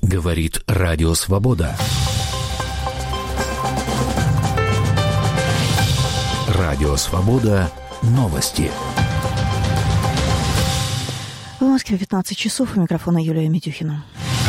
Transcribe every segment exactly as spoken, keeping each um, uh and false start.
Говорит Радио Свобода. Радио Свобода. Новости. В Москве пятнадцать часов. У микрофона Юлия Медюхина.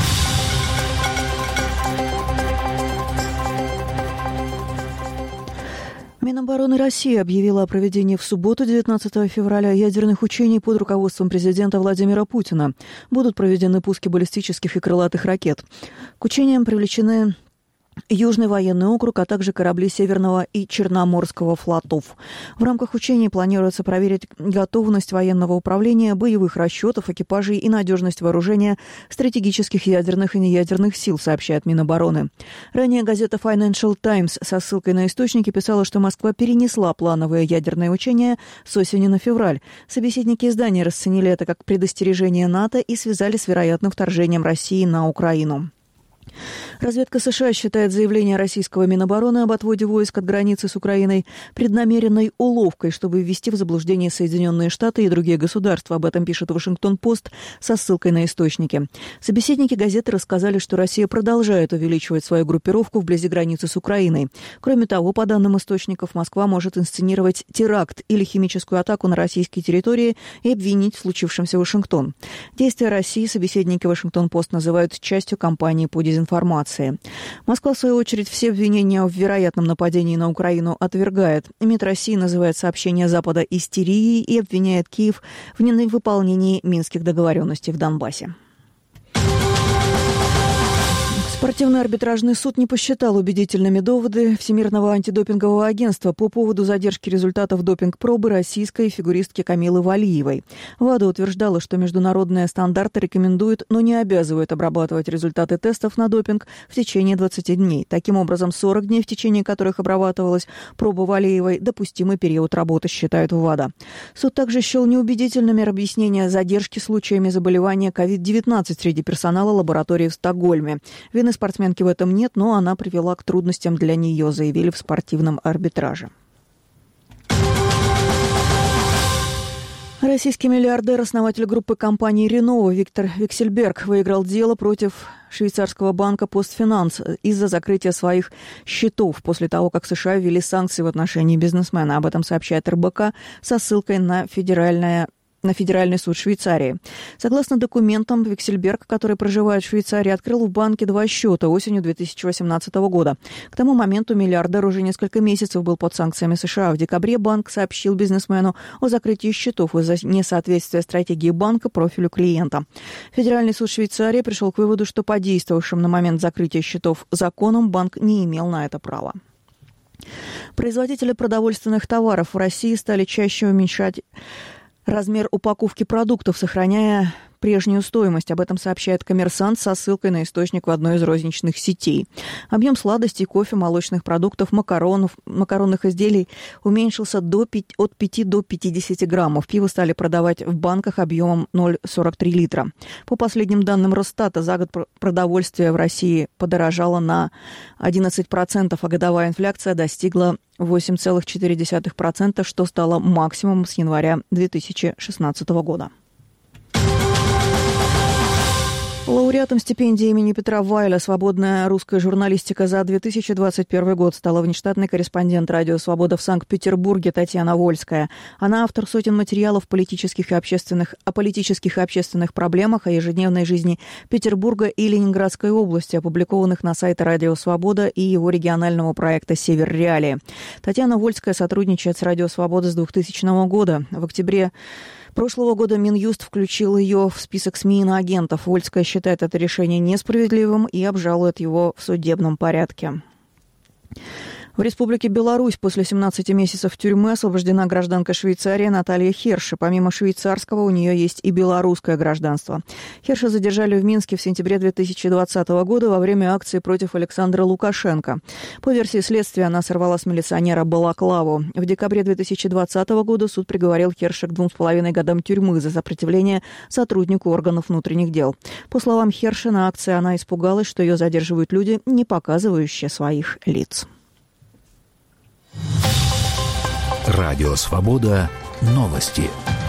Минобороны России объявила о проведении в субботу, девятнадцатого февраля, ядерных учений под руководством президента Владимира Путина. Будут проведены пуски баллистических и крылатых ракет. К учениям привлечены Южный военный округ, а также корабли Северного и Черноморского флотов. В рамках учений планируется проверить готовность военного управления, боевых расчетов, экипажей и надежность вооружения стратегических ядерных и неядерных сил, сообщает Минобороны. Ранее газета Financial Times со ссылкой на источники писала, что Москва перенесла плановые ядерные учения с осени на февраль. Собеседники издания расценили это как предостережение НАТО и связали с вероятным вторжением России на Украину. Разведка США считает заявление российского Минобороны об отводе войск от границы с Украиной преднамеренной уловкой, чтобы ввести в заблуждение Соединенные Штаты и другие государства. Об этом пишет Вашингтон-Пост со ссылкой на источники. Собеседники газеты рассказали, что Россия продолжает увеличивать свою группировку вблизи границы с Украиной. Кроме того, по данным источников, Москва может инсценировать теракт или химическую атаку на российской территории и обвинить в случившемся Вашингтон. Действия России собеседники Вашингтон-Пост называют частью кампании по дезинформации. информации. Москва, в свою очередь, все обвинения в вероятном нападении на Украину отвергает. МИД России называет сообщение Запада истерией и обвиняет Киев в невыполнении минских договоренностей в Донбассе. Спортивный арбитражный суд не посчитал убедительными доводы Всемирного антидопингового агентства по поводу задержки результатов допинг-пробы российской фигуристки Камилы Валиевой. ВАДА утверждала, что международные стандарты рекомендуют, но не обязывают обрабатывать результаты тестов на допинг в течение двадцати дней. Таким образом, сорок дней, в течение которых обрабатывалась проба Валиевой, допустимый период работы, считают в ВАДА. Суд также счел неубедительными объяснения задержки случаями заболевания ковид девятнадцать среди персонала лаборатории в Стокгольме. Вины спортсменки в этом нет, но она привела к трудностям для нее, заявили в спортивном арбитраже. Российский миллиардер, основатель группы компании «Ренова» Виктор Вексельберг выиграл дело против швейцарского банка «Постфинанс» из-за закрытия своих счетов после того, как США ввели санкции в отношении бизнесмена. Об этом сообщает эр бэ ка со ссылкой на федеральное на Федеральный суд Швейцарии. Согласно документам, Вексельберг, который проживает в Швейцарии, открыл в банке два счета осенью две тысячи восемнадцатого года. К тому моменту миллиардер уже несколько месяцев был под санкциями США. В декабре банк сообщил бизнесмену о закрытии счетов из-за несоответствия стратегии банка профилю клиента. Федеральный суд Швейцарии пришел к выводу, что по действовавшим на момент закрытия счетов законам банк не имел на это права. Производители продовольственных товаров в России стали чаще уменьшать размер упаковки продуктов, сохраняя прежнюю стоимость. Об этом сообщает «Коммерсант» со ссылкой на источник в одной из розничных сетей. Объем сладостей, кофе, молочных продуктов, макаронов, макаронных изделий уменьшился до, от пяти до пятидесяти граммов. Пиво стали продавать в банках объемом ноль целых сорок три литра. По последним данным Росстата, за год продовольствие в России подорожало на одиннадцать процентов, а годовая инфляция достигла восемь целых четыре десятых процента, что стало максимумом с января две тысячи шестнадцатого года. Лауреатом стипендии имени Петра Вайля «Свободная русская журналистика» за две тысячи двадцать первый год стала внештатный корреспондент «Радио Свобода» в Санкт-Петербурге Татьяна Вольская. Она автор сотен материалов политических и общественных, о политических и общественных проблемах, о ежедневной жизни Петербурга и Ленинградской области, опубликованных на сайте «Радио Свобода» и его регионального проекта «Север Реалии». Татьяна Вольская сотрудничает с «Радио Свобода» с двухтысячного года. В октябре прошлого года Минюст включил ее в список СМИ иноагентов. Вольская считает это решение несправедливым и обжалует его в судебном порядке. В Республике Беларусь после семнадцати месяцев тюрьмы освобождена гражданка Швейцарии Наталья Херши. Помимо швейцарского, у нее есть и белорусское гражданство. Херши задержали в Минске в сентябре две тысячи двадцатого года во время акции против Александра Лукашенко. По версии следствия, она сорвала с милиционера балаклаву. В декабре две тысячи двадцатого года суд приговорил Херши к двум с половиной годам тюрьмы за сопротивление сотруднику органов внутренних дел. По словам Херши, на акции она испугалась, что ее задерживают люди, не показывающие своих лиц. Радио Свобода. Новости.